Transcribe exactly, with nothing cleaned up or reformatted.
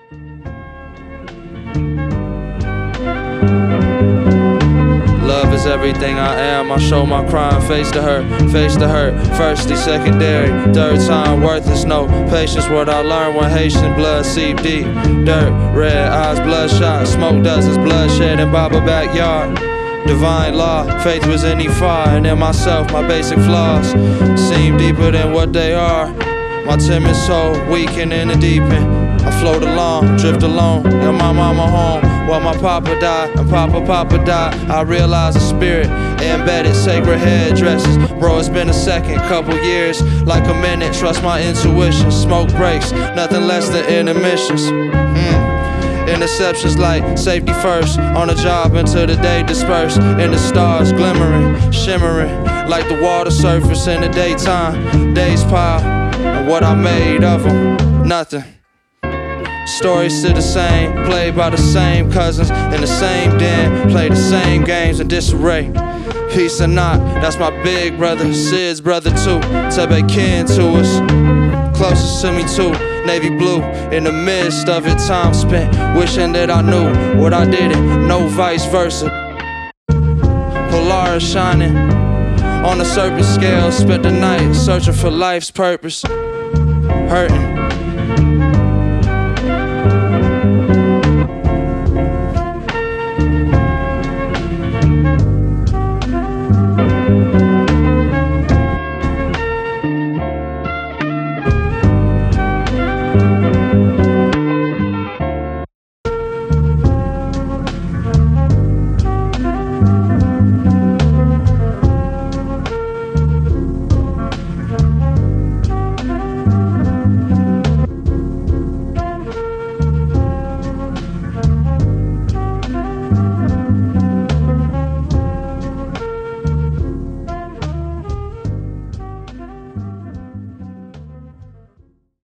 Love is everything I am. I show my crime, face to hurt, face to hurt. Firstly, secondary, third time worthless. No patience. What I learned when Haitian blood seep deep. Dirt, red eyes, bloodshot. Smoke dozens, bloodshed in Baba backyard. Divine law, faith was in the fire, and in myself, my basic flaws seem deeper than what they are. My timid soul, weakened in the deep end. I float along, drift alone, and my mama home while my papa died, and papa papa died. I realized the spirit embedded sacred headdresses. Bro, it's been a second, couple years, like a minute. Trust my intuition, smoke breaks, nothing less than intermissions. Mm. Interceptions like safety first, on the job until the day dispersed. And the stars glimmering, shimmering, like the water surface in the daytime. Days pile, and what I made of them, nothing. Stories still the same, played by the same cousins in the same den, play the same games in disarray. Peace or not, that's my big brother, Sid's brother too. Tebe kin to us, closest to me too. Navy blue, in the midst of it, time spent wishing that I knew what I didn't, no vice versa. Polaris shining on a serpent scale, spent the night searching for life's purpose, hurting.